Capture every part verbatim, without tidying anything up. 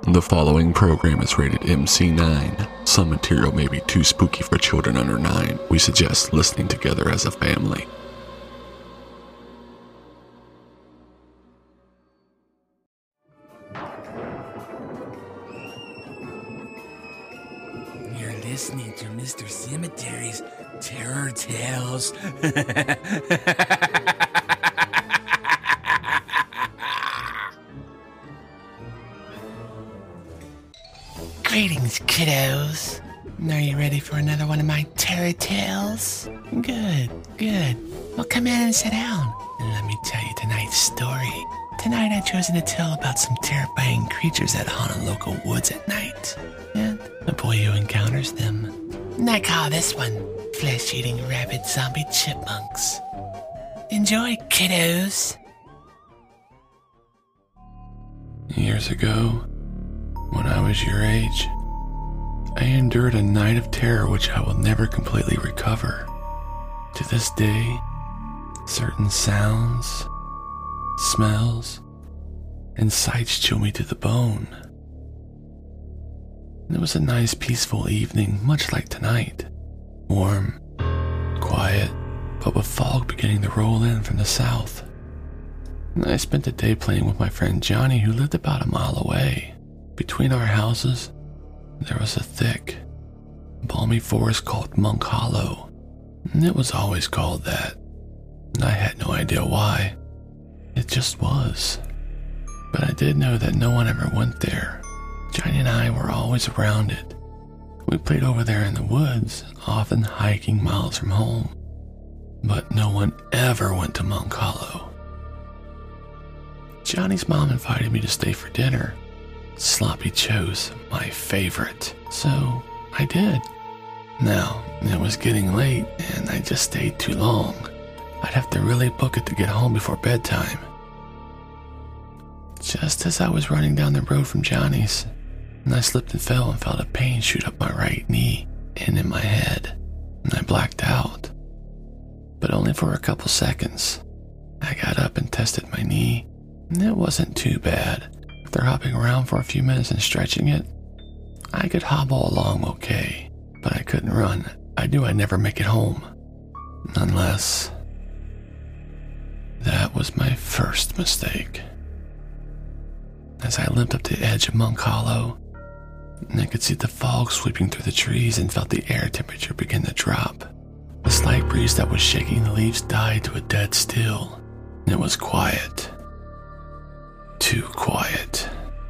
The following program is rated M C nine. Some material may be too spooky for children under nine. We suggest listening together as a family. You're listening to Mister Cemetery's Terror Tales. Greetings, kiddos. Are you ready for another one of my terror tales? Good, good. Well, come in and sit down, and let me tell you tonight's story. Tonight I've chosen to tell about some terrifying creatures that haunt our local woods at night, and the boy who encounters them. And I call this one Flesh-Eating Rabid Zombie Chipmunks. Enjoy, kiddos. Years ago, when I was your age, I endured a night of terror which I will never completely recover. To this day, certain sounds, smells, and sights chill me to the bone. It was a nice, peaceful evening, much like tonight. Warm, quiet, but with fog beginning to roll in from the south. And I spent the day playing with my friend Johnny, who lived about a mile away. Between our houses, there was a thick, balmy forest called Monk Hollow, and it was always called that. And I had no idea why. It just was. But I did know that no one ever went there. Johnny and I were always around it. We played over there in the woods, often hiking miles from home. But no one ever went to Monk Hollow. Johnny's mom invited me to stay for dinner. Sloppy Joe's my favorite, so I did. Now, it was getting late, and I just stayed too long. I'd have to really book it to get home before bedtime. Just as I was running down the road from Johnny's, and I slipped and fell and felt a pain shoot up my right knee and in my head, and I blacked out. But only for a couple seconds. I got up and tested my knee, and it wasn't too bad. After hopping around for a few minutes and stretching it, I could hobble along okay, but I couldn't run. I knew I'd never make it home. Unless... that was my first mistake. As I limped up the edge of Monk Hollow, and I could see the fog sweeping through the trees and felt the air temperature begin to drop. The slight breeze that was shaking the leaves died to a dead still, and it was quiet. Too quiet.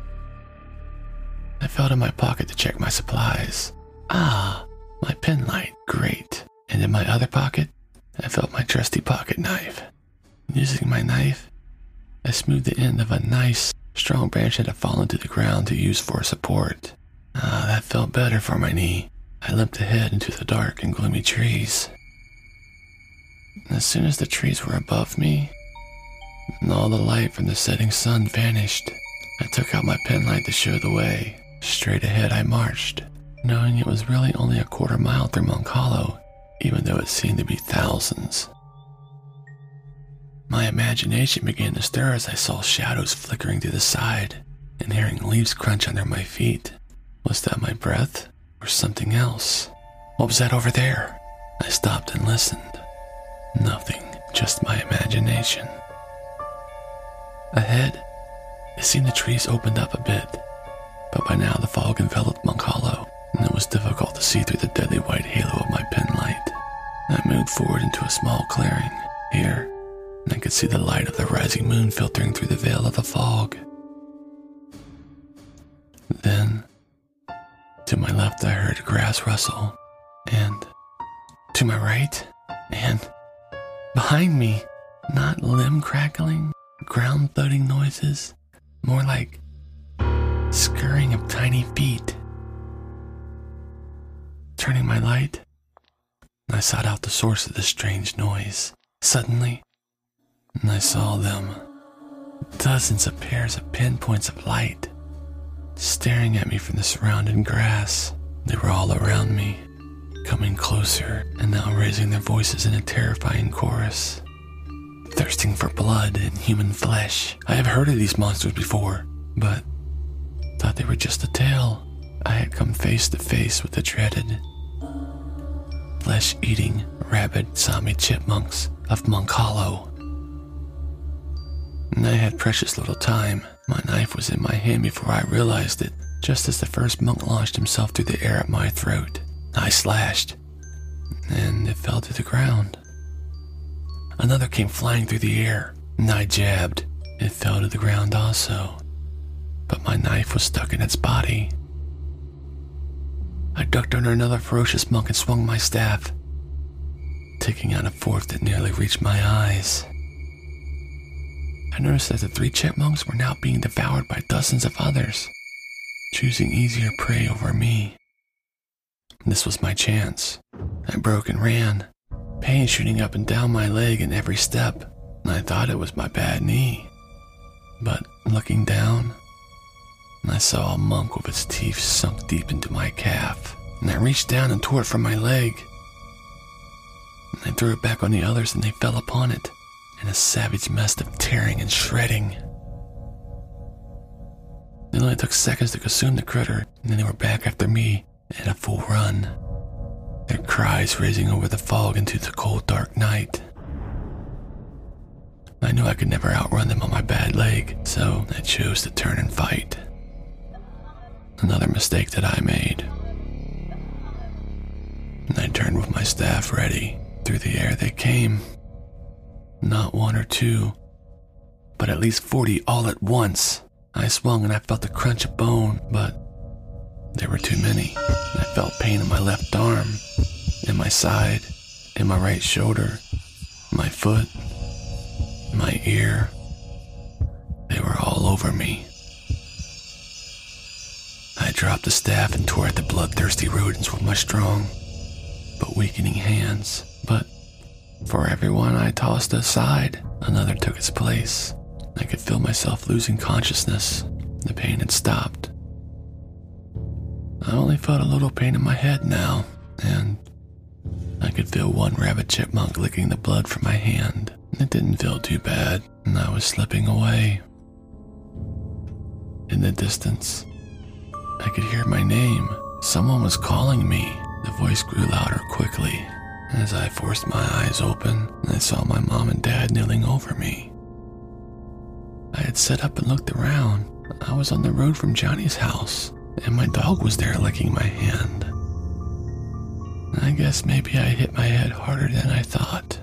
I felt in my pocket to check my supplies. Ah, my pen light, great. And in my other pocket, I felt my trusty pocket knife. Using my knife, I smoothed the end of a nice, strong branch that had fallen to the ground to use for support. Ah, that felt better for my knee. I limped ahead into the dark and gloomy trees. And as soon as the trees were above me, and all the light from the setting sun vanished, I took out my penlight to show the way. Straight ahead I marched, knowing it was really only a quarter mile through Monk Hollow, even though it seemed to be thousands. My imagination began to stir as I saw shadows flickering to the side and hearing leaves crunch under my feet. Was that my breath or something else? What was that over there? I stopped and listened. Nothing, just my imagination. Ahead, it seemed the trees opened up a bit, but by now the fog enveloped Monk Hollow, and it was difficult to see through the deadly white halo of my penlight. I moved forward into a small clearing, here, and I could see the light of the rising moon filtering through the veil of the fog. Then, to my left I heard grass rustle, and to my right, and behind me, not limb crackling, ground thudding noises, more like scurrying of tiny feet. Turning my light, I sought out the source of the strange noise. Suddenly, I saw them, dozens of pairs of pinpoints of light, staring at me from the surrounding grass. They were all around me, coming closer and now raising their voices in a terrifying chorus. Thirsting for blood and human flesh. I have heard of these monsters before, but thought they were just a tale. I had come face to face with the dreaded, flesh-eating, rabid zombie chipmunks of Monk Hollow. And I had precious little time. My knife was in my hand before I realized it, just as the first monk launched himself through the air at my throat. I slashed, and it fell to the ground. Another came flying through the air, and I jabbed. It fell to the ground also, but my knife was stuck in its body. I ducked under another ferocious monk and swung my staff, taking out a fourth that nearly reached my eyes. I noticed that the three chipmunks were now being devoured by dozens of others, choosing easier prey over me. This was my chance. I broke and ran, pain shooting up and down my leg in every step, and I thought it was my bad knee. But looking down, I saw a monk with its teeth sunk deep into my calf, and I reached down and tore it from my leg. And I threw it back on the others, and they fell upon it in a savage mess of tearing and shredding. It only took seconds to consume the critter, and then they were back after me at a full run, their cries raising over the fog into the cold, dark night. I knew I could never outrun them on my bad leg, so I chose to turn and fight. Another mistake that I made. And I turned with my staff ready. Through the air they came. Not one or two, but at least forty all at once. I swung and I felt the crunch of bone, but there were too many. I felt pain in my left arm, in my side, in my right shoulder, my foot, my ear. They were all over me. I dropped the staff and tore at the bloodthirsty rodents with my strong but weakening hands. But for every one I tossed aside, another took its place. I could feel myself losing consciousness. The pain had stopped. I only felt a little pain in my head now, and I could feel one rabbit chipmunk licking the blood from my hand. It didn't feel too bad, and I was slipping away. In the distance, I could hear my name. Someone was calling me. The voice grew louder quickly. As I forced my eyes open, I saw my mom and dad kneeling over me. I had sat up and looked around. I was on the road from Johnny's house, and my dog was there licking my hand. I guess maybe I hit my head harder than I thought.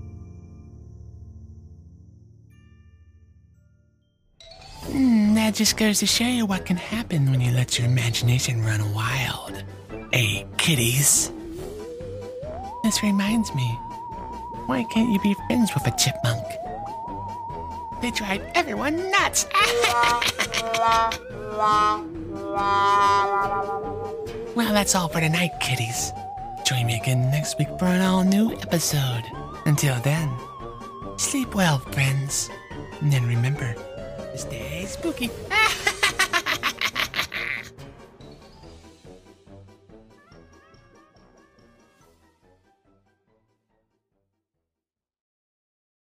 Mm, that just goes to show you what can happen when you let your imagination run wild. Hey, kitties. This reminds me, why can't you be friends with a chipmunk? They drive everyone nuts. Well, that's all for tonight, kitties. Join me again next week for an all-new episode. Until then, sleep well, friends. And then remember, stay spooky.